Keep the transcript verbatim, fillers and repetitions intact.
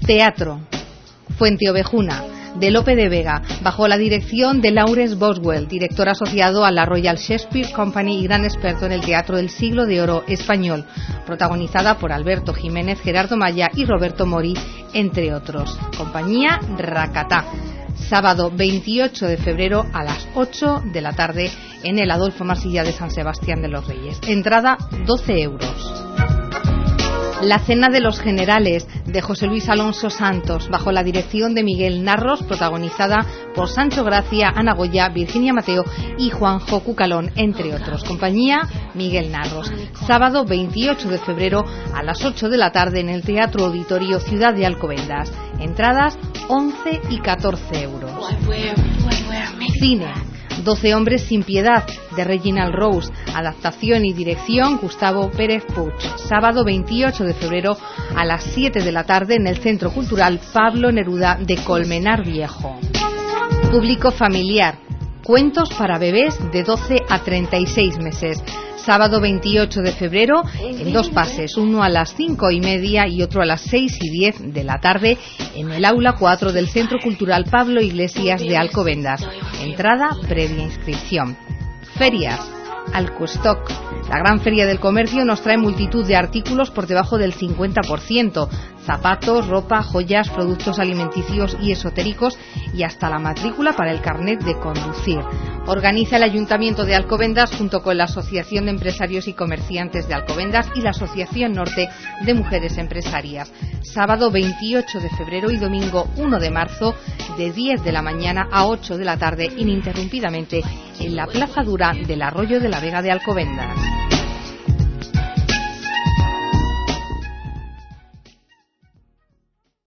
Teatro. Fuenteovejuna, de Lope de Vega, bajo la dirección de Lawrence Boswell, director asociado a la Royal Shakespeare Company y gran experto en el teatro del siglo de oro español, protagonizada por Alberto Jiménez, Gerardo Maya y Roberto Mori, entre otros. Compañía Racatá. Sábado veintiocho de febrero a las ocho de la tarde en el Adolfo Marsilla de San Sebastián de los Reyes. Entrada doce euros. La Cena de los Generales, de José Luis Alonso Santos, bajo la dirección de Miguel Narros, protagonizada por Sancho Gracia, Ana Goya, Virginia Mateo y Juanjo Cucalón, entre otros. Compañía Miguel Narros. Sábado veintiocho de febrero a las ocho de la tarde en el Teatro Auditorio Ciudad de Alcobendas. Entradas once y catorce euros. Cine. Doce hombres sin piedad, de Reginald Rose, adaptación y dirección Gustavo Pérez Puig. Sábado veintiocho de febrero a las siete de la tarde en el Centro Cultural Pablo Neruda de Colmenar Viejo. Público familiar. Cuentos para bebés de doce a treinta y seis meses. Sábado veintiocho de febrero en dos pases, uno a las cinco y media y otro a las seis y diez de la tarde en el aula cuatro del Centro Cultural Pablo Iglesias de Alcobendas. Entrada previa inscripción. Ferias. Alcostock. La gran feria del comercio nos trae multitud de artículos por debajo del cincuenta por ciento. Zapatos, ropa, joyas, productos alimenticios y esotéricos y hasta la matrícula para el carnet de conducir. Organiza el Ayuntamiento de Alcobendas junto con la Asociación de Empresarios y Comerciantes de Alcobendas y la Asociación Norte de Mujeres Empresarias. Sábado veintiocho de febrero y domingo uno de marzo de diez de la mañana a ocho de la tarde ininterrumpidamente en la Plaza Dura del Arroyo de la Vega de Alcobendas.